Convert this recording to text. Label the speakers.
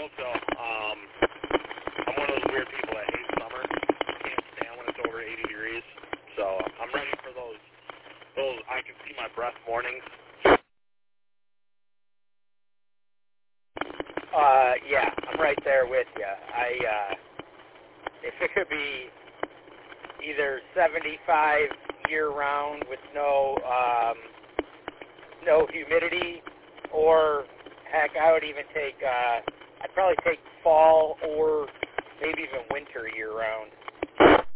Speaker 1: also, I'm one of those weird people that hate summer. Can't stand when it's over 80 degrees. So I'm ready for those I can see my breath mornings.
Speaker 2: Yeah, I'm right there with you. If it could be either 75 year-round with no humidity, or heck, I would even take, I'd probably take fall or maybe even winter year-round.